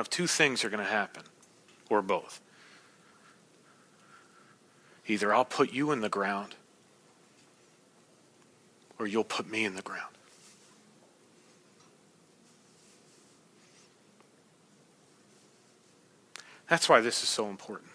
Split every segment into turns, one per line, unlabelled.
of two things are going to happen, or both. Either I'll put you in the ground, or you'll put me in the ground. That's why this is so important.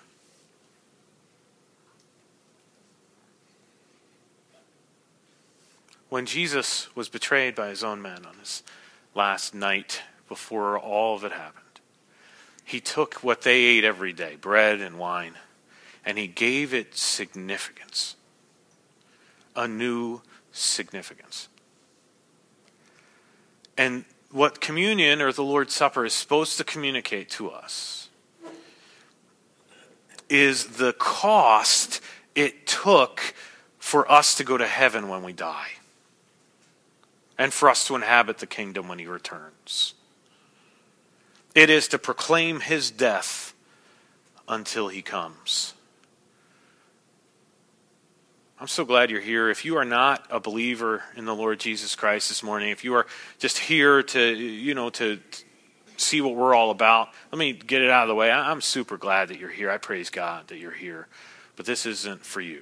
When Jesus was betrayed by his own men on his last night before all of it happened, he took what they ate every day, bread and wine, and he gave it significance, a new significance. And what communion or the Lord's Supper is supposed to communicate to us is the cost it took for us to go to heaven when we die, and for us to inhabit the kingdom when he returns. It is to proclaim his death until he comes. I'm so glad you're here. If you are not a believer in the Lord Jesus Christ this morning, if you are just here to see what we're all about, let me get it out of the way. I'm super glad that you're here. I praise God that you're here. But this isn't for you.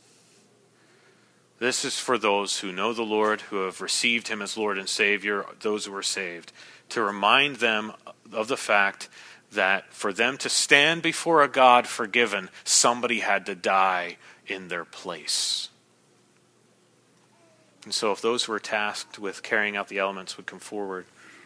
This is for those who know the Lord, who have received him as Lord and Savior, those who are saved, to remind them of the fact that for them to stand before a God forgiven, somebody had to die in their place. And so if those who are tasked with carrying out the elements would come forward.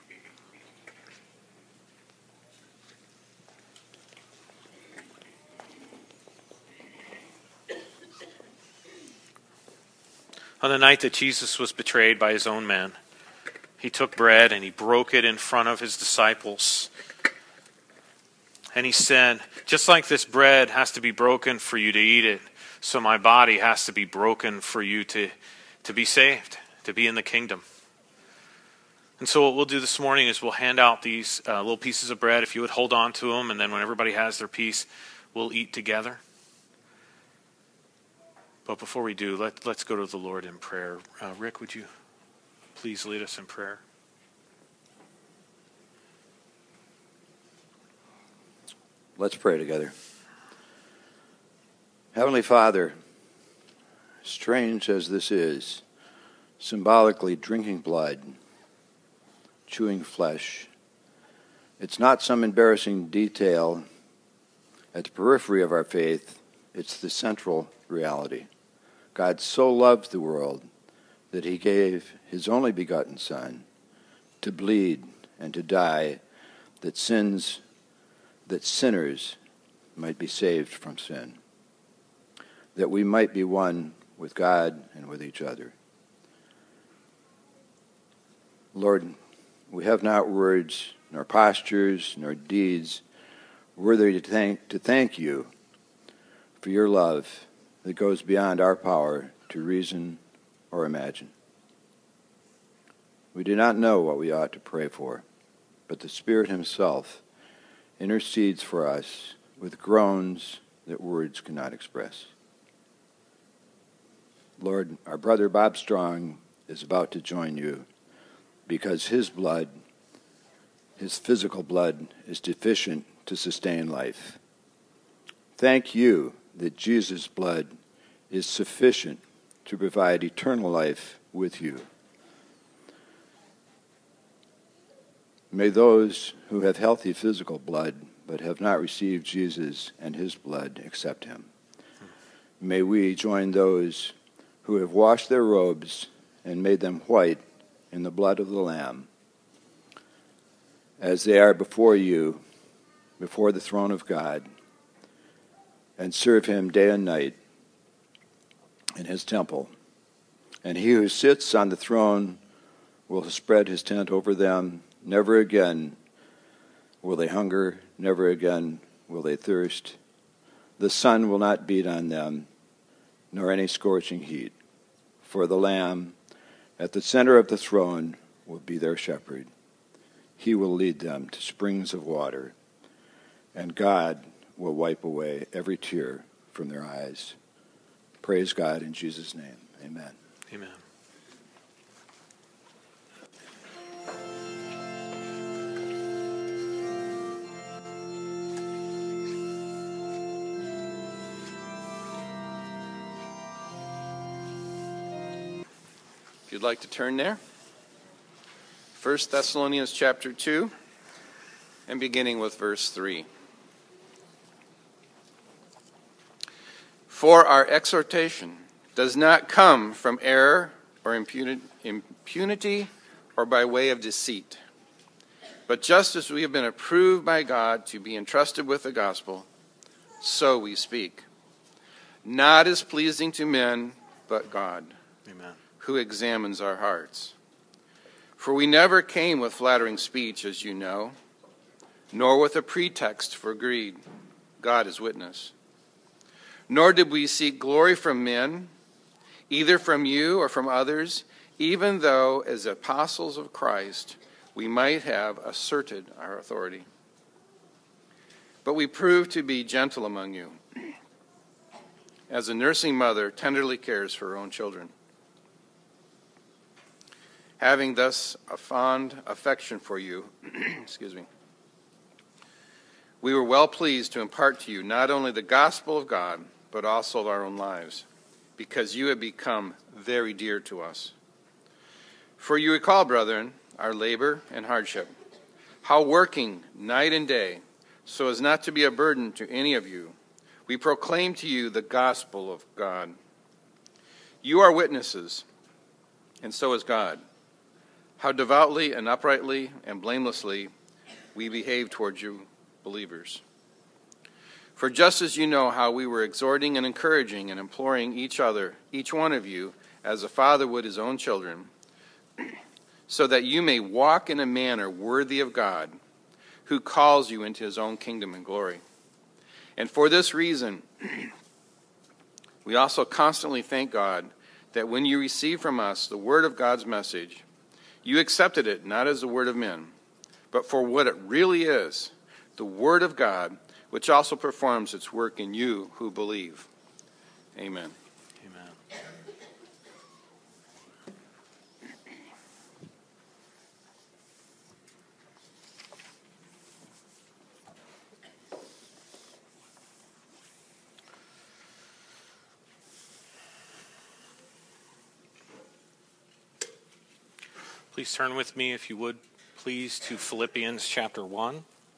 On the night that Jesus was betrayed by his own men, he took bread and he broke it in front of his disciples. And he said, just like this bread has to be broken for you to eat it, so my body has to be broken for you to be saved, to be in the kingdom. And so what we'll do this morning is we'll hand out these little pieces of bread, if you would hold on to them, and then when everybody has their piece, we'll eat together. But before we do, let's go to the Lord in prayer. Rick, would you please lead us in prayer?
Let's pray together. Heavenly Father, strange as this is, symbolically drinking blood, chewing flesh, it's not some embarrassing detail at the periphery of our faith, it's the central reality. God so loved the world that he gave his only begotten Son to bleed and to die that sinners might be saved from sin, that we might be one with God and with each other. Lord, we have not words, nor postures, nor deeds worthy to thank you for your love that goes beyond our power to reason or imagine. We do not know what we ought to pray for, but the Spirit himself intercedes for us with groans that words cannot express. Lord, our brother Bob Strong is about to join you because his blood, his physical blood, is deficient to sustain life. Thank you that Jesus' blood is sufficient to provide eternal life with you. May those who have healthy physical blood but have not received Jesus and his blood accept him. May we join those who have washed their robes and made them white in the blood of the Lamb as they are before you, before the throne of God, and serve him day and night in his temple. And he who sits on the throne will spread his tent over them. Never again will they hunger, never again will they thirst. The sun will not beat on them, nor any scorching heat. For the Lamb at the center of the throne will be their shepherd. He will lead them to springs of water, and God will wipe away every tear from their eyes. Praise God in Jesus' name. Amen.
Amen.
you'd like to turn there. 1 Thessalonians chapter 2, and beginning with verse 3. For our exhortation does not come from error or impunity or by way of deceit. But just as we have been approved by God to be entrusted with the gospel, so we speak. Not as pleasing to men, but God,
Amen.
who examines our hearts. For we never came with flattering speech, as you know, nor with a pretext for greed. God is witness. Nor did we seek glory from men, either from you or from others, even though as apostles of Christ we might have asserted our authority. But we proved to be gentle among you, as a nursing mother tenderly cares for her own children. Having thus a fond affection for you, we were well pleased to impart to you not only the gospel of God, but also our own lives, because you have become very dear to us. For you recall, brethren, our labor and hardship, how working night and day, so as not to be a burden to any of you, we proclaim to you the gospel of God. You are witnesses, and so is God, how devoutly and uprightly and blamelessly we behave towards you believers. For just as you know how we were exhorting and encouraging and imploring each other, each one of you, as a father would his own children, so that you may walk in a manner worthy of God, who calls you into his own kingdom and glory. And for this reason, we also constantly thank God that when you received from us the word of God's message, you accepted it not as the word of men, but for what it really is, the word of God, which also performs its work in you who believe. Amen.
Amen. Please turn with me, if you would, please, to Philippians chapter 1.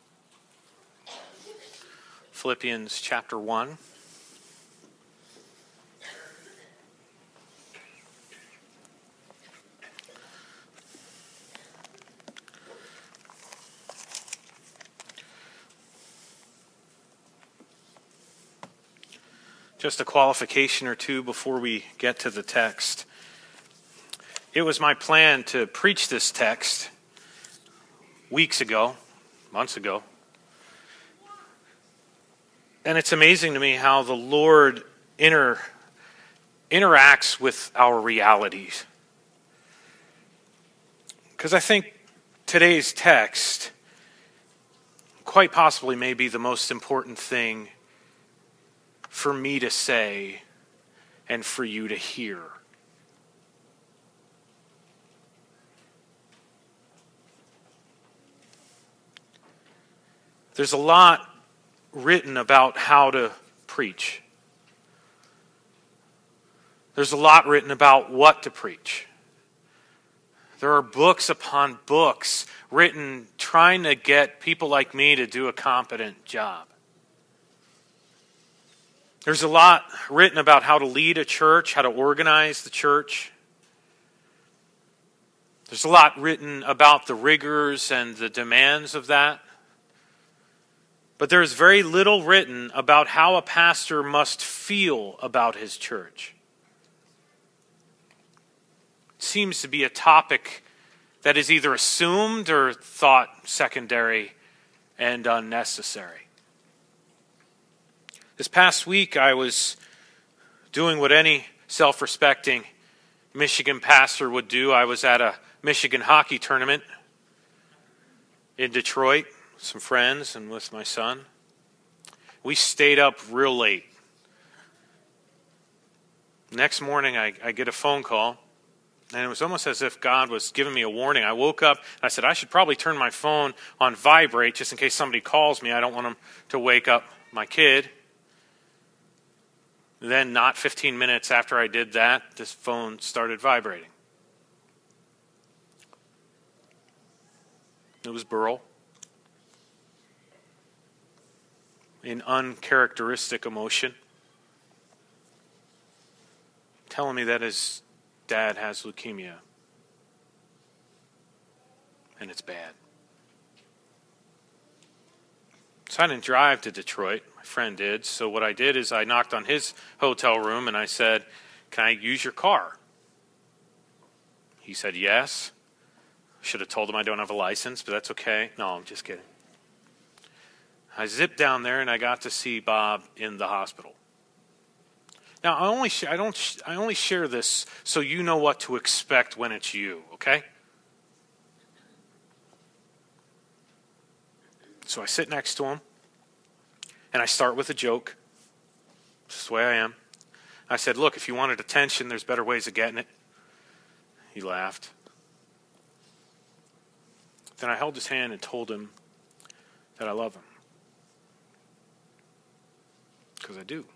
Philippians chapter 1. Just a qualification or two before we get to the text. It was my plan to preach this text weeks ago, months ago. And it's amazing to me how the Lord interacts with our realities. Because I think today's text quite possibly may be the most important thing for me to say and for you to hear. There's a lot written about how to preach. There's a lot written about what to preach. There are books upon books written trying to get people like me to do a competent job. There's a lot written about how to lead a church, how to organize the church. There's a lot written about the rigors and the demands of that. But there is very little written about how a pastor must feel about his church. It seems to be a topic that is either assumed or thought secondary and unnecessary. This past week, I was doing what any self-respecting Michigan pastor would do. I was at a Michigan hockey tournament in Detroit with some friends and with my son. We stayed up real late. Next morning, I get a phone call, and it was almost as if God was giving me a warning. I woke up, and I said, I should probably turn my phone on vibrate just in case somebody calls me. I don't want them to wake up my kid. Then, not 15 minutes after I did that, this phone started vibrating. It was Burl. An uncharacteristic emotion. Telling me that his dad has leukemia. And it's bad. So I didn't drive to Detroit. My friend did. So what I did is I knocked on his hotel room and I said, "Can I use your car?" He said yes. Should have told him I don't have a license, but that's okay. No, I'm just kidding. I zipped down there and I got to see Bob in the hospital. Now, I only share this so you know what to expect when it's you, okay? So I sit next to him, and I start with a joke. Just the way I am. I said, "Look, if you wanted attention, there's better ways of getting it." He laughed. Then I held his hand and told him that I love him. Because I do.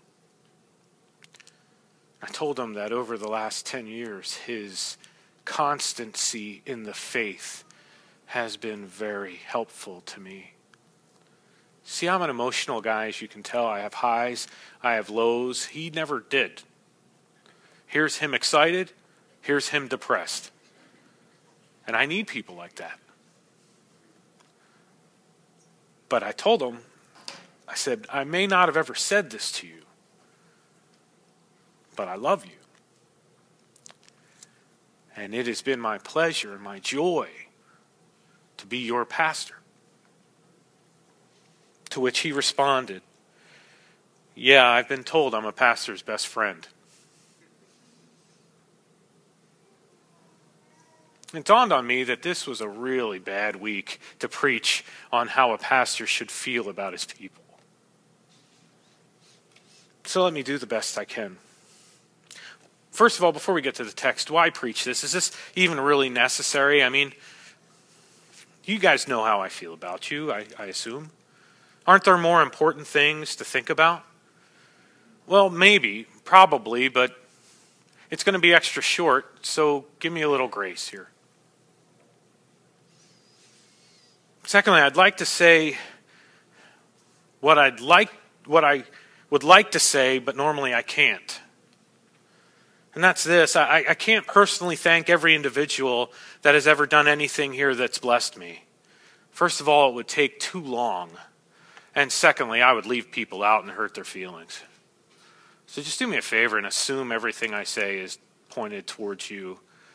I told him that over the last 10 years, his constancy in the faith has been very helpful to me. See, I'm an emotional guy, as you can tell. I have highs, I have lows. He never did. Here's him excited, here's him depressed. And I need people like that. But I told him, I said, "I may not have ever said this to you, but I love you. And it has been my pleasure and my joy to be your pastor." To which he responded, "Yeah, I've been told I'm a pastor's best friend." It dawned on me that this was a really bad week to preach on how a pastor should feel about his people. So let me do the best I can. First of all, before we get to the text, why preach this? Is this even really necessary? I mean, you guys know how I feel about you, I assume. Aren't there more important things to think about? Well, maybe, probably, but it's going to be extra short, so give me a little grace here. Secondly, I'd like to say what I would like to say, but normally I can't. And that's this. I can't personally thank every individual that has ever done anything here that's blessed me. First of all, it would take too long. And secondly, I would leave people out and hurt their feelings. So just do me a favor and assume everything I say is pointed towards you.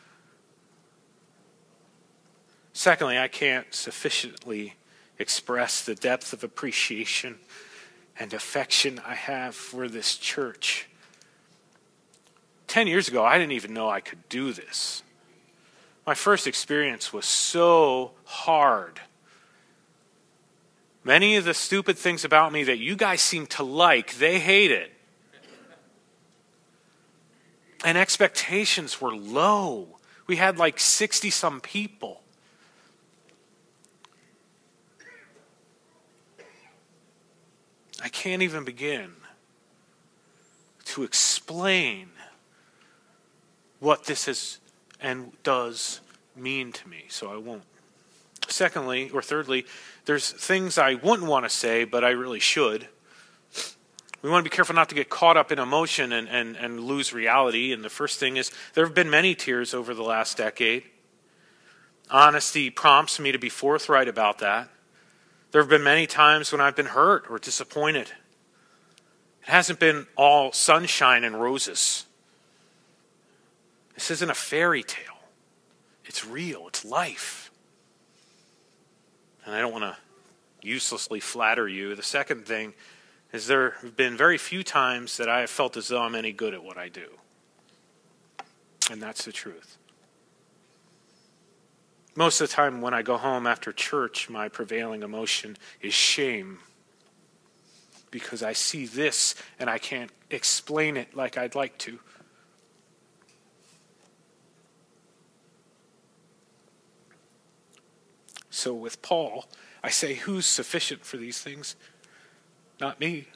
Secondly, I can't sufficiently express the depth of appreciation and affection I have for this church. 10 years ago, I didn't even know I could do this. My first experience was so hard. Many of the stupid things about me that you guys seem to like, they hated. And expectations were low. We had like 60-some people. I can't even begin to explain what this is and does mean to me, so I won't. Secondly, or thirdly, there's things I wouldn't want to say, but I really should. We want to be careful not to get caught up in emotion and lose reality. And the first thing is, there have been many tears over the last decade. Honesty prompts me to be forthright about that. There have been many times when I've been hurt or disappointed. It hasn't been all sunshine and roses. This isn't a fairy tale. It's real. It's life. And I don't want to uselessly flatter you. The second thing is there have been very few times that I have felt as though I'm any good at what I do. And that's the truth. Most of the time when I go home after church, my prevailing emotion is shame. Because I see this and I can't explain it like I'd like to. So with Paul, I say, who's sufficient for these things? Not me.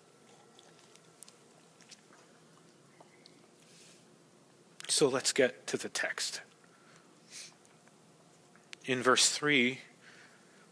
So let's get to the text. In verse 3,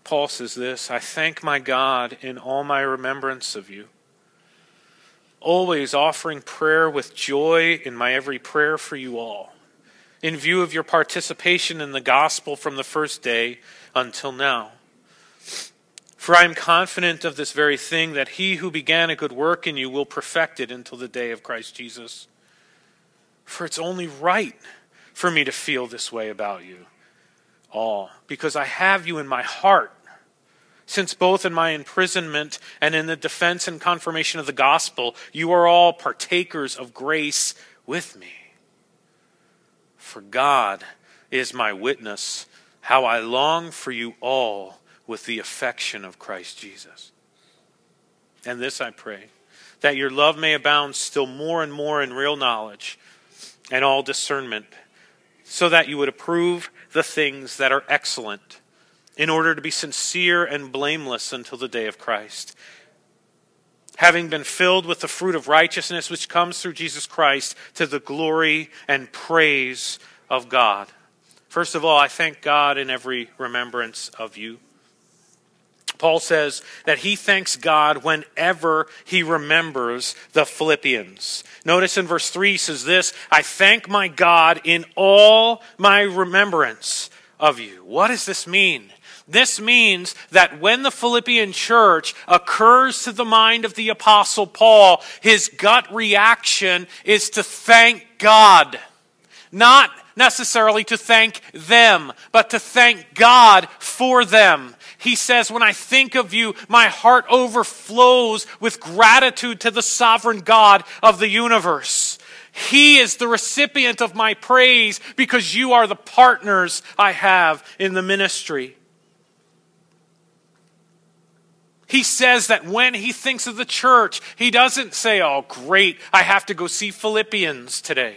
Paul says this, I thank my God in all my remembrance of you, always offering prayer with joy in my every prayer for you all, in view of your participation in the gospel from the first day until now. For I am confident of this very thing, that he who began a good work in you will perfect it until the day of Christ Jesus. For it's only right for me to feel this way about you all, because I have you in my heart, since both in my imprisonment and in the defense and confirmation of the gospel, you are all partakers of grace with me. For God is my witness, how I long for you all with the affection of Christ Jesus. And this I pray, that your love may abound still more and more in real knowledge and all discernment, so that you would approve the things that are excellent, in order to be sincere and blameless until the day of Christ, having been filled with the fruit of righteousness which comes through Jesus Christ, to the glory and praise of God. First of all, I thank God in every remembrance of you. Paul says that he thanks God whenever he remembers the Philippians. Notice in verse 3 he says this, I thank my God in all my remembrance of you. What does this mean? This means that when the Philippian church occurs to the mind of the Apostle Paul, his gut reaction is to thank God. Not necessarily to thank them, but to thank God for them. He says, when I think of you, my heart overflows with gratitude to the sovereign God of the universe. He is the recipient of my praise because you are the partners I have in the ministry. He says that when he thinks of the church, he doesn't say, oh great, I have to go see Philippians today.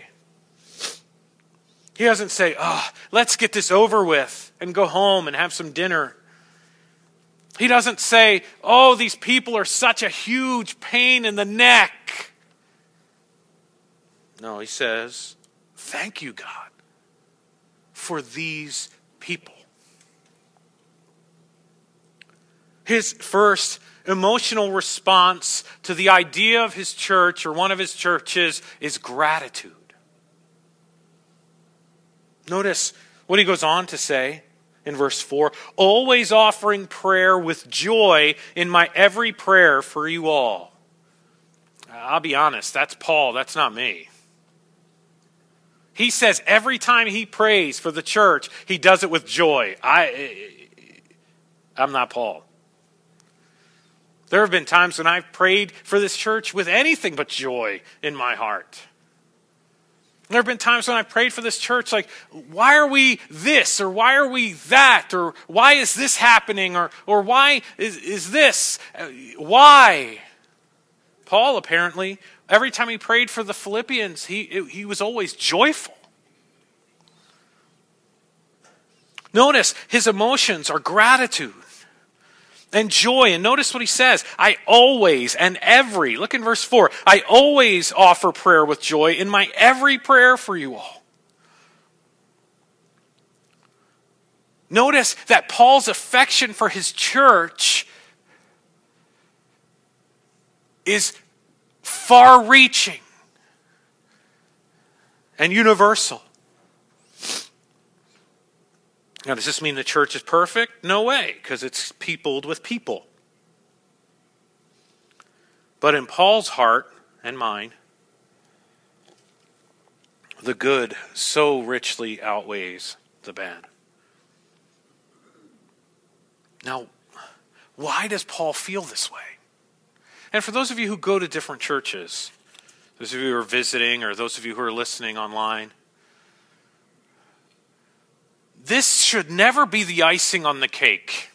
He doesn't say, oh, let's get this over with and go home and have some dinner. He doesn't say, oh, these people are such a huge pain in the neck. No, he says, thank you, God, for these people. His first emotional response to the idea of his church or one of his churches is gratitude. Notice what he goes on to say in verse 4, always offering prayer with joy in my every prayer for you all. I'll be honest, that's Paul, that's not me. He says every time he prays for the church, he does it with joy. I'm not Paul. There have been times when I've prayed for this church with anything but joy in my heart. There have been times when I prayed for this church like, why are we this? Or why are we that? Or why is this happening? Or why is this? Why? Paul apparently, every time he prayed for the Philippians, he was always joyful. Notice his emotions are gratitude and joy. And notice what he says. I always and every, look in verse 4, I always offer prayer with joy in my every prayer for you all. Notice that Paul's affection for his church is far-reaching and universal. Now, does this mean the church is perfect? No way, because it's peopled with people. But in Paul's heart and mind, the good so richly outweighs the bad. Now, why does Paul feel this way? And for those of you who go to different churches, those of you who are visiting or those of you who are listening online, this should never be the icing on the cake.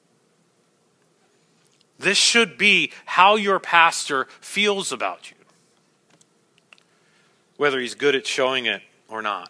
This should be how your pastor feels about you, whether he's good at showing it or not.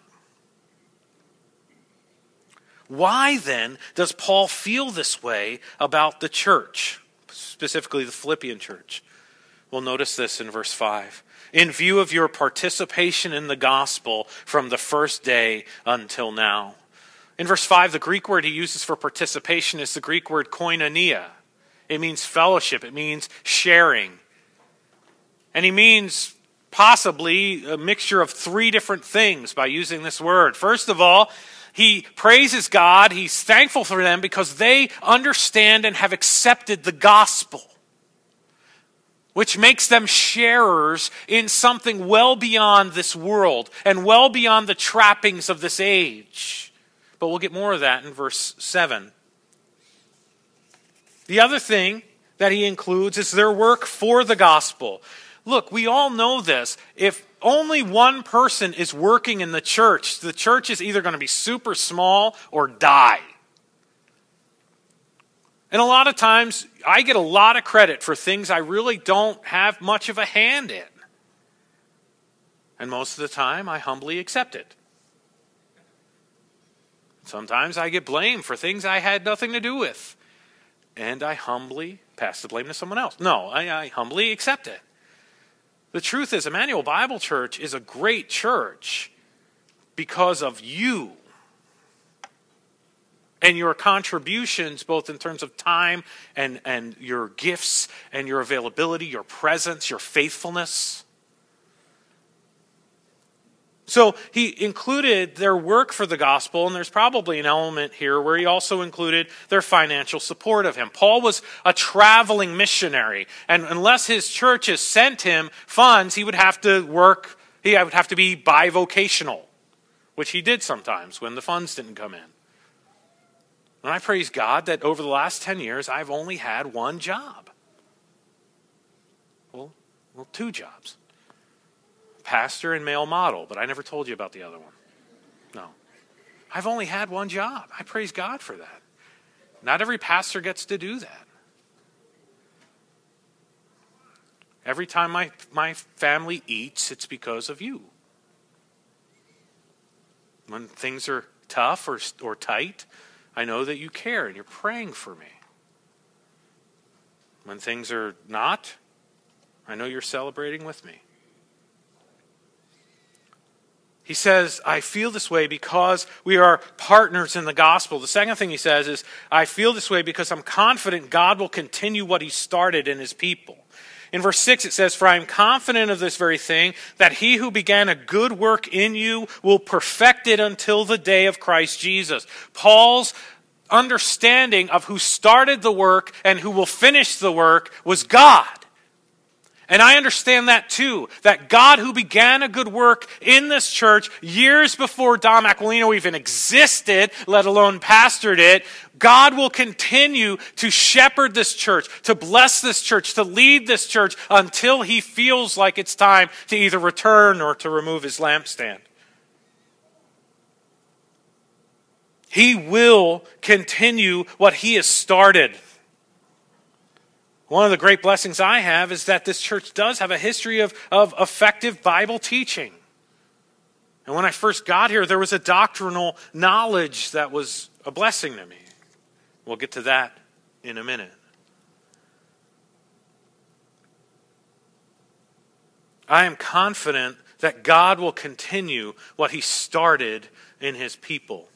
Why then does Paul feel this way about the church, specifically the Philippian church? Well, notice this in verse 5. In view of your participation in the gospel from the first day until now. In verse 5, the Greek word he uses for participation is the Greek word koinonia. It means fellowship. It means sharing. And he means possibly a mixture of three different things by using this word. First of all, he praises God. He's thankful for them because they understand and have accepted the gospel, which makes them sharers in something well beyond this world and well beyond the trappings of this age. But we'll get more of that in verse 7. The other thing that he includes is their work for the gospel. Look, we all know this. If only one person is working in the church is either going to be super small or die. And a lot of times, I get a lot of credit for things I really don't have much of a hand in. And most of the time, I humbly accept it. Sometimes I get blamed for things I had nothing to do with. And I humbly pass the blame to someone else. No, I humbly accept it. The truth is, Emmanuel Bible Church is a great church because of you and your contributions, both in terms of time and your gifts and your availability, your presence, your faithfulness. So he included their work for the gospel, and there's probably an element here where he also included their financial support of him. Paul was a traveling missionary, and unless his churches sent him funds, he would have to work, he would have to be bivocational, which he did sometimes when the funds didn't come in. And I praise God that over the last 10 years, I've only had one job. Well, two jobs. Pastor and male model, but I never told you about the other one. No. I've only had one job. I praise God for that. Not every pastor gets to do that. Every time my family eats, it's because of you. When things are tough or tight, I know that you care and you're praying for me. When things are not, I know you're celebrating with me. He says, I feel this way because we are partners in the gospel. The second thing he says is, I feel this way because I'm confident God will continue what he started in his people. In verse 6 it says, for I am confident of this very thing, that he who began a good work in you will perfect it until the day of Christ Jesus. Paul's understanding of who started the work and who will finish the work was God. And I understand that too, that God who began a good work in this church years before Dom Aquilino even existed, let alone pastored it, God will continue to shepherd this church, to bless this church, to lead this church until he feels like it's time to either return or to remove his lampstand. He will continue what he has started. One of the great blessings I have is that this church does have a history of effective Bible teaching. And when I first got here, there was a doctrinal knowledge that was a blessing to me. We'll get to that in a minute. I am confident that God will continue what he started in his people.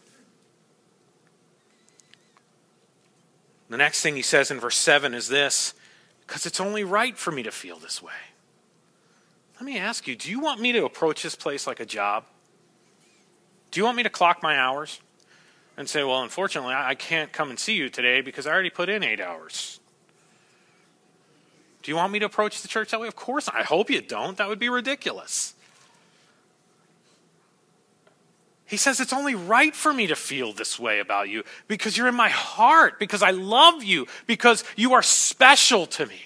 The next thing he says in verse 7 is this, because it's only right for me to feel this way. Let me ask you, do you want me to approach this place like a job? Do you want me to clock my hours and say, well, unfortunately, I can't come and see you today because I already put in 8 hours? Do you want me to approach the church that way? Of course not. I hope you don't. That would be ridiculous. He says it's only right for me to feel this way about you because you're in my heart, because I love you, because you are special to me.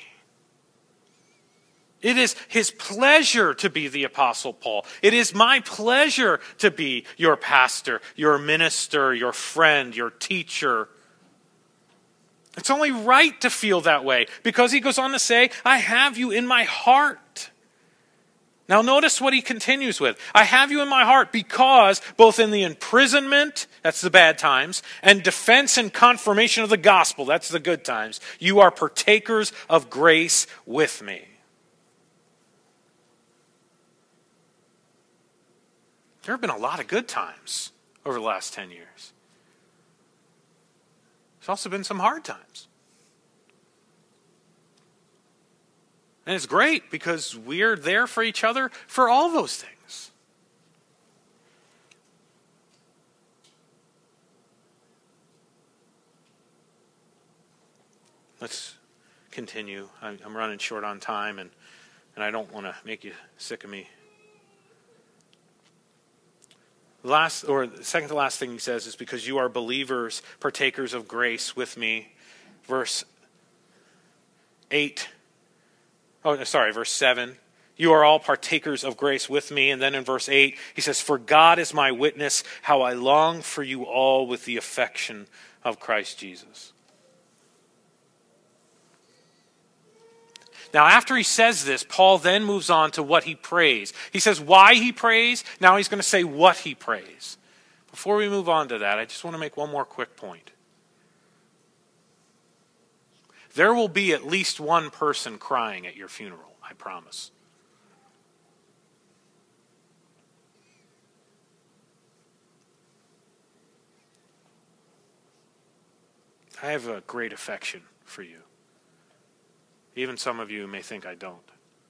It is his pleasure to be the Apostle Paul. It is my pleasure to be your pastor, your minister, your friend, your teacher. It's only right to feel that way because he goes on to say, I have you in my heart. Now notice what he continues with. I have you in my heart because both in the imprisonment, that's the bad times, and defense and confirmation of the gospel, that's the good times, you are partakers of grace with me. There have been a lot of good times over the last 10 years. There's also been some hard times. And it's great because we're there for each other for all those things. Let's continue. I'm running short on time, and I don't want to make you sick of me. The second to last thing he says is because you are believers, partakers of grace with me. Verse 7. You are all partakers of grace with me. And then in verse 8, he says, for God is my witness, how I long for you all with the affection of Christ Jesus. Now, after he says this, Paul then moves on to what he prays. He says why he prays. Now he's going to say what he prays. Before we move on to that, I just want to make one more quick point. There will be at least one person crying at your funeral, I promise. I have a great affection for you. Even some of you may think I don't.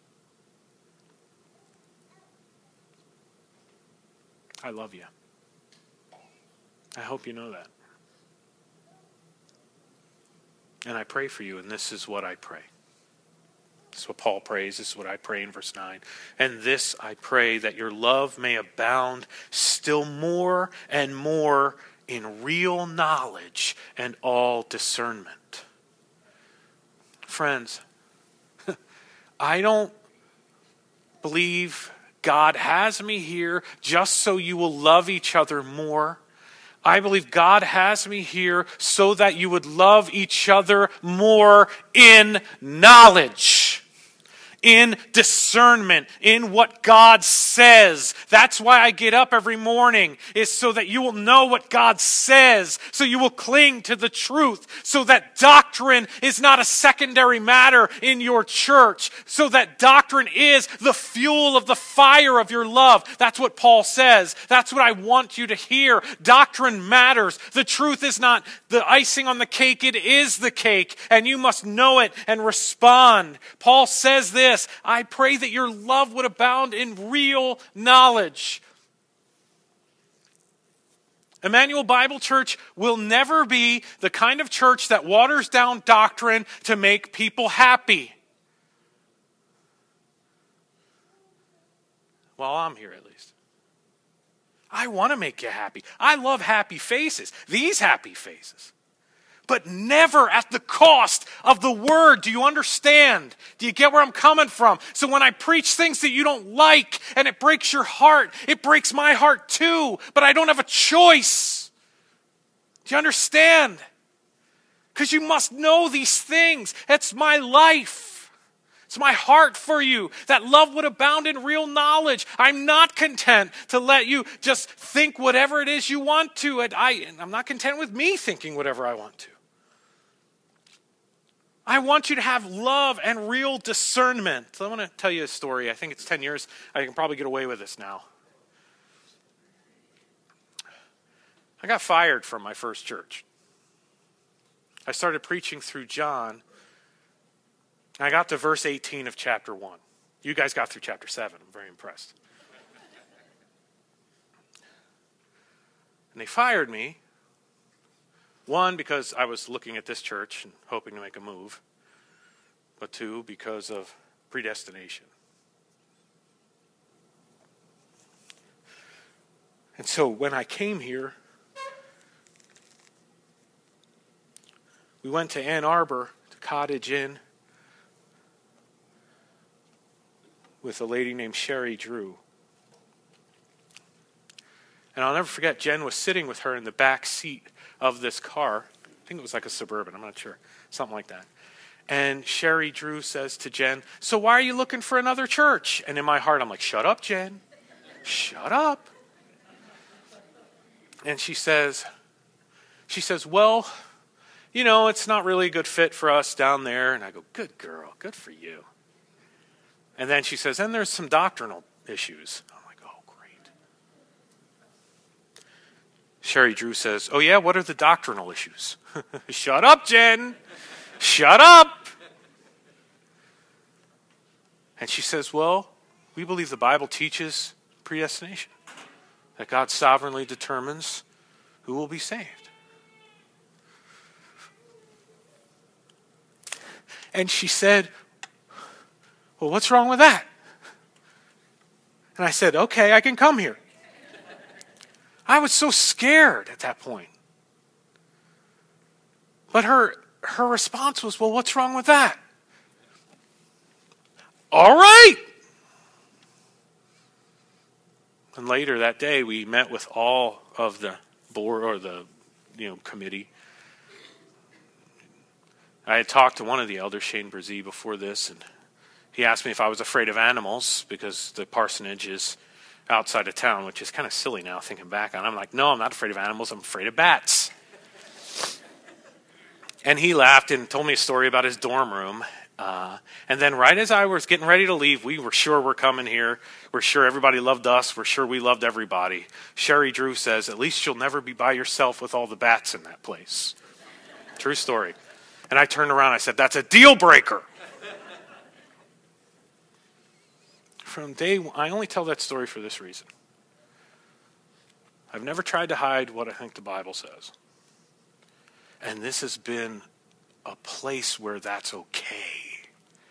I love you. I hope you know that. And I pray for you, and this is what I pray. This is what Paul prays. This is what I pray in verse 9. And this I pray, that your love may abound still more and more in real knowledge and all discernment. Friends, I don't believe God has me here just so you will love each other more. I believe God has me here so that you would love each other more in knowledge, in discernment, in what God says. That's why I get up every morning, is so that you will know what God says, so you will cling to the truth, so that doctrine is not a secondary matter in your church, so that doctrine is the fuel of the fire of your love. That's what Paul says. That's what I want you to hear. Doctrine matters. The truth is not the icing on the cake, it is the cake, and you must know it and respond. Paul says this, I pray that your love would abound in real knowledge. Emmanuel Bible Church will never be the kind of church that waters down doctrine to make people happy. Well, I'm here at least. I want to make you happy. I love happy faces. These happy faces. But never at the cost of the word. Do you understand? Do you get where I'm coming from? So when I preach things that you don't like and it breaks your heart, it breaks my heart too, but I don't have a choice. Do you understand? Because you must know these things. It's my life. It's my heart for you, that love would abound in real knowledge. I'm not content to let you just think whatever it is you want to. And I'm not content with me thinking whatever I want to. I want you to have love and real discernment. So I want to tell you a story. I think it's 10 years. I can probably get away with this now. I got fired from my first church. I started preaching through John. And I got to verse 18 of chapter 1. You guys got through chapter 7. I'm very impressed. And they fired me. One, because I was looking at this church and hoping to make a move. But two, because of predestination. And so when I came here, we went to Ann Arbor, to Cottage Inn, with a lady named Sherry Drew. And I'll never forget, Jen was sitting with her in the back seat of this car. I think it was like a Suburban, I'm not sure. Something like that. And Sherry Drew says to Jen, so why are you looking for another church? And in my heart, I'm like, shut up, Jen. Shut up. And she says, well, you know, it's not really a good fit for us down there. And I go, good girl, good for you. And then she says, and there's some doctrinal issues. I'm like, oh, great. Sherry Drew says, "Oh yeah, what are the doctrinal issues?" Shut up, Jen. Shut up. And she says, "Well, we believe the Bible teaches predestination, that God sovereignly determines who will be saved." And she said, "Well, what's wrong with that?" And I said, "Okay, I can come here." I was so scared at that point. But her response was, "Well, what's wrong with that?" All right. And later that day, we met with all of the board or the committee. I had talked to one of the elders, Shane Brzee, before this, and he asked me if I was afraid of animals because the parsonage is outside of town, which is kind of silly now thinking back on it. I'm like, no, I'm not afraid of animals. I'm afraid of bats. And he laughed and told me a story about his dorm room. And then right as I was getting ready to leave, we were sure we're coming here. We're sure everybody loved us. We're sure we loved everybody. Sherry Drew says, "At least you'll never be by yourself with all the bats in that place." True story. And I turned around and I said, "That's a deal breaker." From day one, I only tell that story for this reason. I've never tried to hide what I think the Bible says. And this has been a place where that's okay.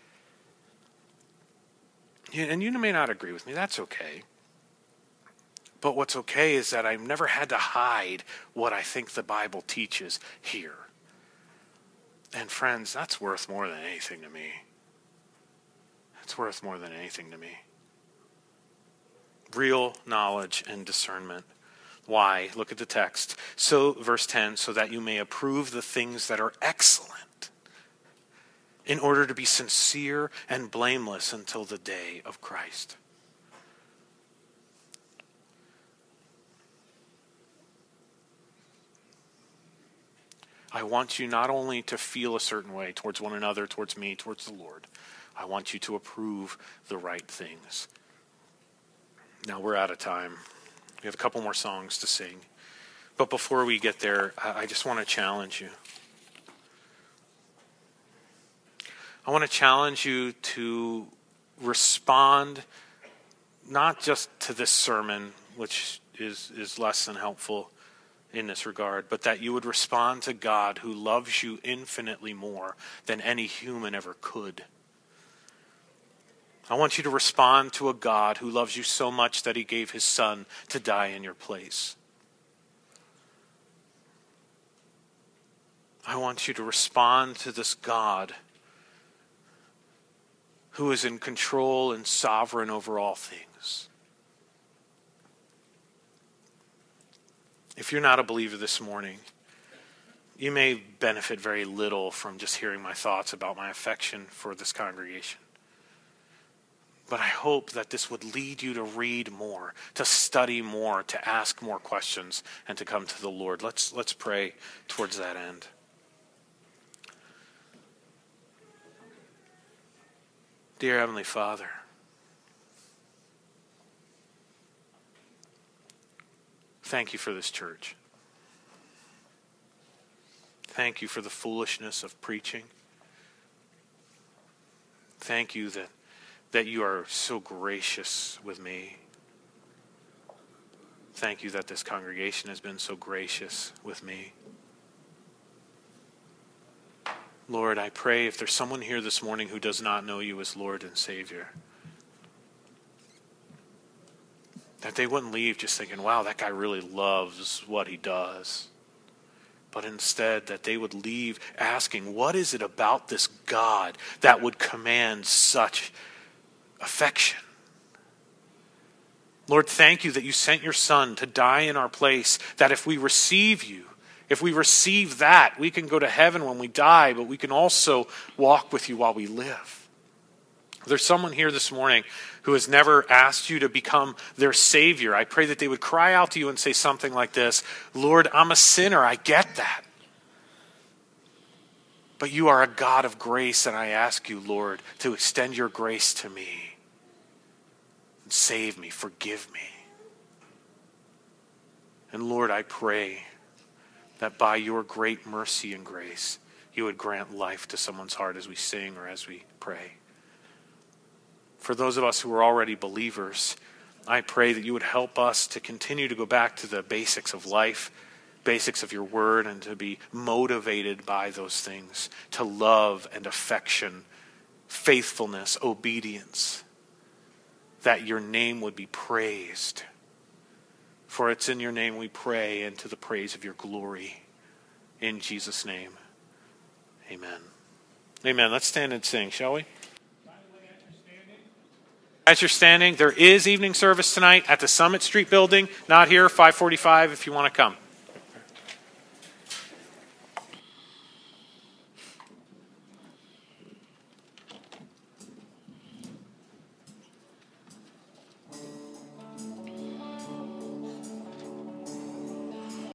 And you may not agree with me. That's okay. But what's okay is that I've never had to hide what I think the Bible teaches here. And friends, that's worth more than anything to me. It's worth more than anything to me. Real knowledge and discernment. Why? Look at the text. So, verse 10, so that you may approve the things that are excellent, in order to be sincere and blameless until the day of Christ. I want you not only to feel a certain way towards one another, towards me, towards the Lord. I want you to approve the right things. Now we're out of time. We have a couple more songs to sing. But before we get there, I just want to challenge you. I want to challenge you to respond not just to this sermon, which is less than helpful in this regard, but that you would respond to God who loves you infinitely more than any human ever could. I want you to respond to a God who loves you so much that he gave his son to die in your place. I want you to respond to this God who is in control and sovereign over all things. If you're not a believer this morning, you may benefit very little from just hearing my thoughts about my affection for this congregation. But I hope that this would lead you to read more, to study more, to ask more questions, and to come to the Lord. Let's pray towards that end. Dear Heavenly Father, thank you for this church. Thank you for the foolishness of preaching. Thank you that you are so gracious with me. Thank you that this congregation has been so gracious with me. Lord, I pray if there's someone here this morning who does not know you as Lord and Savior, that they wouldn't leave just thinking, wow, that guy really loves what he does. But instead that they would leave asking, what is it about this God that would command such affection? Lord, thank you that you sent your Son to die in our place, that if we receive you, if we receive that, we can go to heaven when we die, but we can also walk with you while we live. If there's someone here this morning who has never asked you to become their Savior, I pray that they would cry out to you and say something like this: Lord, I'm a sinner, I get that. But you are a God of grace, and I ask you, Lord, to extend your grace to me. And save me, forgive me. And Lord, I pray that by your great mercy and grace, you would grant life to someone's heart as we sing or as we pray. For those of us who are already believers, I pray that you would help us to continue to go back to the basics of life, basics of your word, and to be motivated by those things, to love and affection, faithfulness, obedience, that your name would be praised. For it's in your name we pray, and to the praise of your glory. In Jesus' name, amen. Amen. Let's stand and sing, shall we? As you're standing, there is evening service tonight at the Summit Street building. Not here, 545 if you want to come.